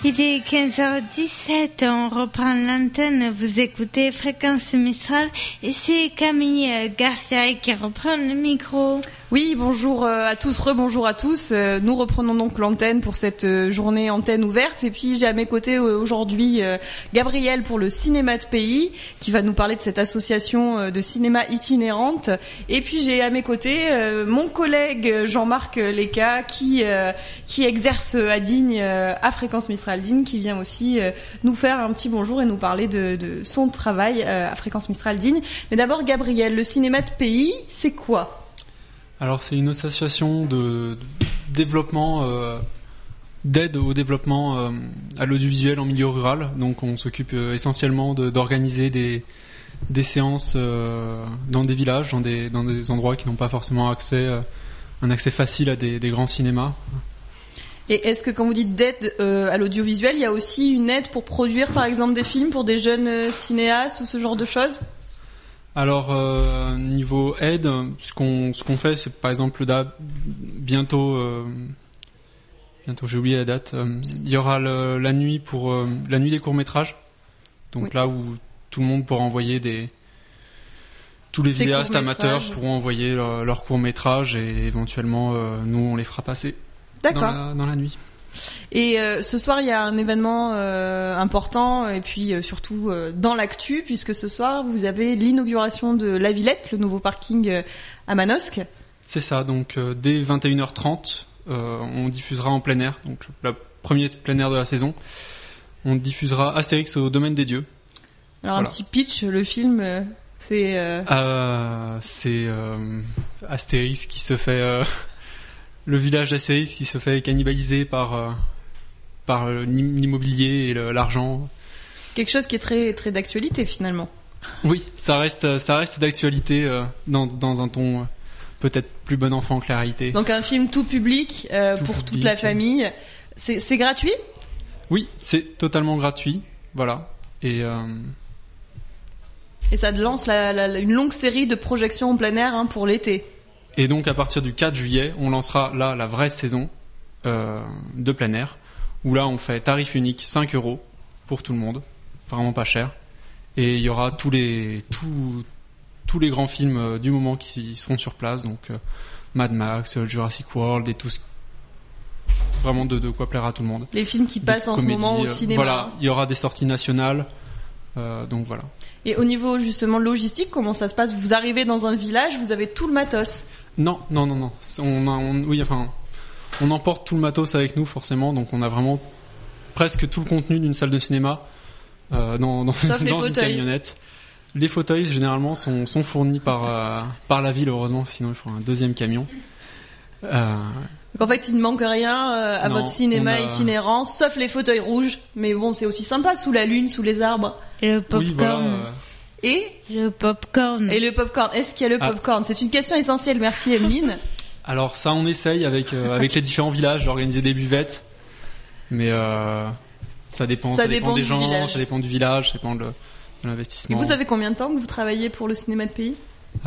Il est 15h17, on reprend l'antenne, vous écoutez Fréquence Mistral et c'est Camille Garcia qui reprend le micro. Oui, bonjour à tous, rebonjour à tous. Nous reprenons donc l'antenne pour cette journée antenne ouverte. Et puis j'ai à mes côtés aujourd'hui Gabriel pour le Cinéma de Pays qui va nous parler de cette association de cinéma itinérante. Et puis j'ai à mes côtés mon collègue Jean-Marc Leca qui exerce à Digne, à Fréquence Mistral Digne, qui vient aussi nous faire un petit bonjour et nous parler de son travail à Fréquence Mistral Digne. Mais d'abord Gabriel, le Cinéma de Pays, c'est quoi ? Alors c'est une association de développement, d'aide au développement à l'audiovisuel en milieu rural. Donc on s'occupe essentiellement d'organiser des séances dans des villages, dans des endroits qui n'ont pas forcément un accès facile à des grands cinémas. Et est-ce que quand vous dites d'aide à l'audiovisuel, il y a aussi une aide pour produire par exemple des films pour des jeunes cinéastes ou ce genre de choses ? Alors niveau aide, ce qu'on fait, c'est par exemple bientôt j'ai oublié la date. Il y aura la nuit pour la nuit des courts métrages. Donc oui. Là où tout le monde pourra envoyer tous les vidéastes amateurs pourront envoyer leurs courts métrages et éventuellement nous on les fera passer. D'accord. Dans la nuit. Et ce soir, il y a un événement important et puis surtout dans l'actu, puisque ce soir, vous avez l'inauguration de La Villette, le nouveau parking à Manosque. C'est ça, donc dès 21h30, on diffusera en plein air, donc le premier plein air de la saison. On diffusera Astérix au domaine des dieux. Alors voilà. Un petit pitch, le film, c'est... C'est Astérix qui se fait... le village d'Astérix qui se fait cannibaliser par l'immobilier et l'argent. Quelque chose qui est très, très d'actualité finalement. Oui, ça reste d'actualité dans un ton peut-être plus bon enfant que la réalité. Donc un film tout public pour toute la famille. C'est gratuit ? Oui, c'est totalement gratuit. Voilà. Et ça lance une longue série de projections en plein air pour l'été. Et donc à partir du 4 juillet, on lancera là la vraie saison de plein air, où là on fait tarif unique 5 € pour tout le monde, vraiment pas cher. Et il y aura tous les grands films du moment qui seront sur place, donc Mad Max, Jurassic World et tout vraiment de quoi plaire à tout le monde. Les films qui passent en ce moment au cinéma. Voilà, il y aura des sorties nationales, donc voilà. Et au niveau justement logistique, comment ça se passe ? Vous arrivez dans un village, vous avez tout le matos ? Non. On emporte tout le matos avec nous forcément, donc on a vraiment presque tout le contenu d'une salle de cinéma dans une camionnette. Les fauteuils généralement sont fournis par la ville, heureusement, sinon il faut un deuxième camion. Donc en fait il ne manque rien à votre cinéma itinérant, sauf les fauteuils rouges, mais bon c'est aussi sympa sous la lune, sous les arbres. Et le popcorn. Oui, voilà, Et le popcorn. Et le popcorn. Est-ce qu'il y a le popcorn ? C'est une question essentielle. Merci Emeline. Alors ça, on essaye avec les différents villages d'organiser des buvettes, mais ça dépend des gens, ça dépend du village, ça dépend de l'investissement. Et vous savez combien de temps que vous travaillez pour le Cinéma de Pays ?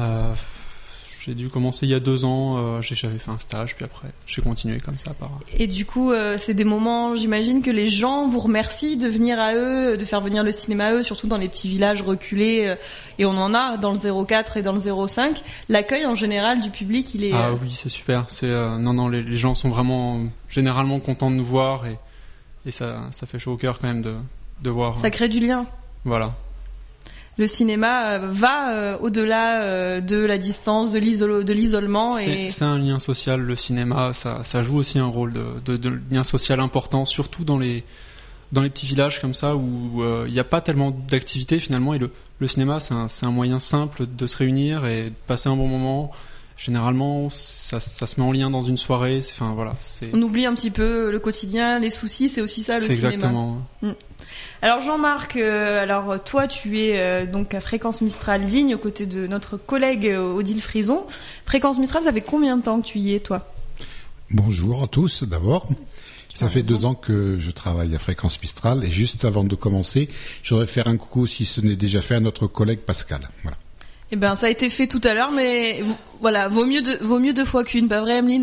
J'ai dû commencer il y a 2 ans, j'avais fait un stage, puis après j'ai continué comme ça. Et du coup, c'est des moments, j'imagine que les gens vous remercient de venir à eux, de faire venir le cinéma à eux, surtout dans les petits villages reculés, et on en a dans le 04 et dans le 05. L'accueil en général du public, il est... Ah oui, c'est super. Les gens sont vraiment généralement contents de nous voir, et ça fait chaud au cœur quand même de voir. Ça crée du lien. Voilà. Le cinéma va au-delà de la distance, de l'isolement. C'est un lien social, le cinéma. Ça joue aussi un rôle de lien social important, surtout dans les petits villages comme ça où il n'y a pas tellement d'activités finalement. Et le cinéma, c'est un moyen simple de se réunir et de passer un bon moment. Généralement, ça se met en lien dans une soirée. On oublie un petit peu le quotidien, les soucis. C'est aussi ça le cinéma. Exactement. Alors Jean-Marc, toi tu es donc à Fréquence Mistral Digne aux côtés de notre collègue Odile Frison. Fréquence Mistral, ça fait combien de temps que tu y es toi ? Bonjour à tous d'abord. Ça fait 2 ans que je travaille à Fréquence Mistral et juste avant de commencer, je voudrais faire un coucou si ce n'est déjà fait à notre collègue Pascal. Voilà. Eh ben ça a été fait tout à l'heure, mais voilà, vaut mieux 2 fois qu'une, pas vrai Emeline ?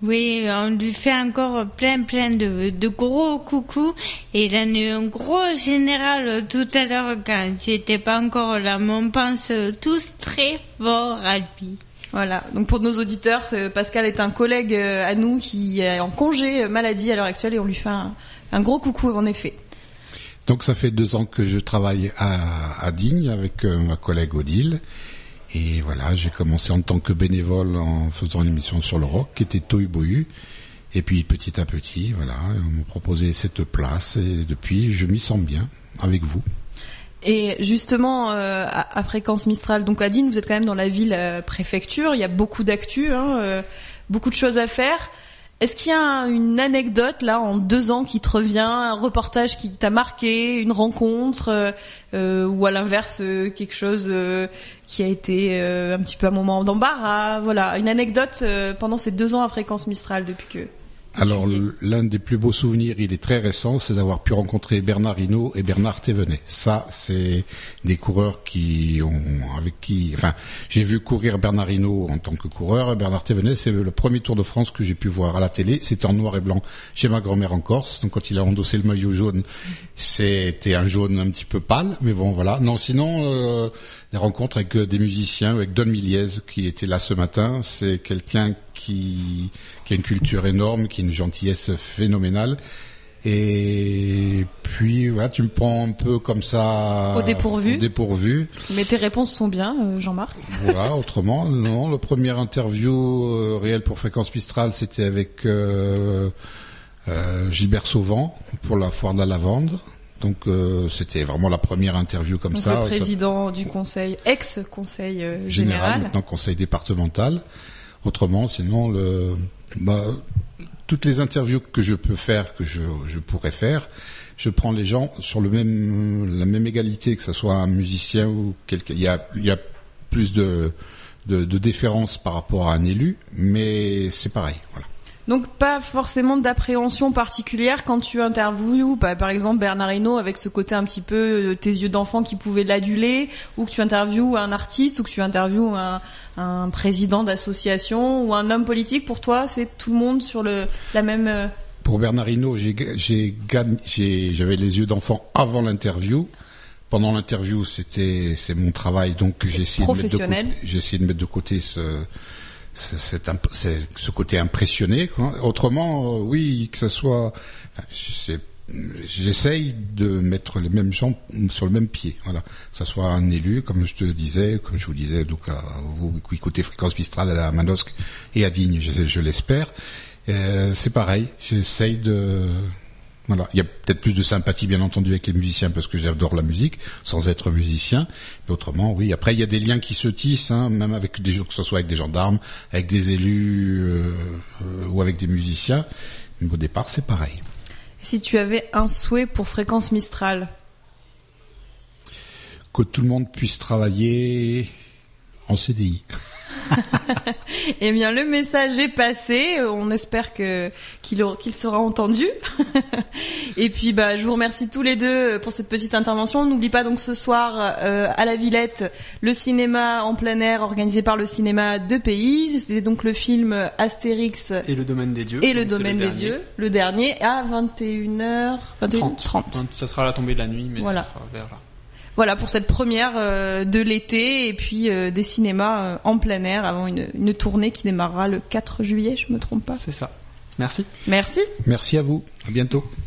Oui, on lui fait encore plein de gros coucous. Et il a eu un gros général tout à l'heure quand j'étais pas encore là. Mais on pense tous très fort à lui. Voilà. Donc pour nos auditeurs, Pascal est un collègue à nous qui est en congé maladie à l'heure actuelle et on lui fait un gros coucou en effet. Donc ça fait 2 ans que je travaille à Digne avec ma collègue Odile. Et voilà, j'ai commencé en tant que bénévole en faisant une émission sur le rock qui était Tohu Bohu. Et puis petit à petit, voilà, on m'a proposé cette place et depuis, je m'y sens bien avec vous. Et justement, à Fréquence Mistral, donc à Digne, vous êtes quand même dans la ville préfecture, il y a beaucoup d'actu, beaucoup de choses à faire. Est-ce qu'il y a une anecdote là en 2 ans qui te revient, un reportage qui t'a marqué, une rencontre, ou à l'inverse quelque chose qui a été un petit peu un moment d'embarras, voilà, une anecdote pendant ces 2 ans à Fréquence Mistral depuis que. Alors l'un des plus beaux souvenirs, il est très récent, c'est d'avoir pu rencontrer Bernard Hinault et Bernard Thévenet. Ça, c'est des coureurs j'ai vu courir Bernard Hinault en tant que coureur. Bernard Thévenet, c'est le premier Tour de France que j'ai pu voir à la télé. C'était en noir et blanc chez ma grand-mère en Corse. Donc quand il a endossé le maillot jaune, c'était un jaune un petit peu pâle, mais bon voilà. Non, sinon des rencontres avec des musiciens, avec Don Miliez qui était là ce matin. C'est quelqu'un qui a une culture énorme, qui a une gentillesse phénoménale. Et puis voilà, tu me prends un peu comme ça au dépourvu. Mais tes réponses sont bien, Jean-Marc. Voilà, autrement, non. Le premier interview réel pour Fréquence Mistral, c'était avec Gilbert Sauvant pour la foire de la lavande. Donc c'était vraiment la première interview comme donc ça. Le président du conseil, ex-conseil général, maintenant conseil départemental. Autrement, sinon toutes les interviews que je peux faire, que je pourrais faire, je prends les gens sur la même égalité, que ce soit un musicien ou quelqu'un. Il y a plus de déférence par rapport à un élu, mais c'est pareil. Voilà. Donc pas forcément d'appréhension particulière quand tu interviews, par exemple Bernard Hinault avec ce côté un petit peu tes yeux d'enfant qui pouvaient l'aduler, ou que tu interviews un artiste, ou que tu interviews un président d'association ou un homme politique. Pour toi, c'est tout le monde sur la même. Pour Bernard Hinault, j'avais les yeux d'enfant avant l'interview. Pendant l'interview, c'est mon travail, donc j'ai essayé de mettre de côté ce côté impressionné, quoi. Autrement, oui, que ce soit, j'essaye de mettre les mêmes gens sur le même pied, voilà. Que ce soit un élu, comme je vous disais, donc à vous qui écoutez Fréquence Mistral à Manosque et à Digne, je l'espère. C'est pareil, j'essaye de. Voilà, il y a peut-être plus de sympathie bien entendu avec les musiciens parce que j'adore la musique sans être musicien. Mais autrement, oui. Après, il y a des liens qui se tissent, même avec des gens, que ce soit avec des gendarmes, avec des élus ou avec des musiciens. Mais au départ, c'est pareil. Si tu avais un souhait pour Fréquence Mistral, que tout le monde puisse travailler en CDI. Eh bien, le message est passé. On espère qu'il sera entendu. Et puis, je vous remercie tous les deux pour cette petite intervention. N'oublie pas donc ce soir à la Villette le cinéma en plein air organisé par le cinéma de Pays. C'était donc le film Astérix et le Domaine des Dieux. Et le Domaine des Dieux, le dernier à 21h30. Ça sera à la tombée de la nuit, mais voilà. Ça sera vers là. Voilà pour cette première de l'été et puis des cinémas en plein air avant une tournée qui démarrera le 4 juillet, je me trompe pas. C'est ça. Merci. Merci. Merci à vous. À bientôt.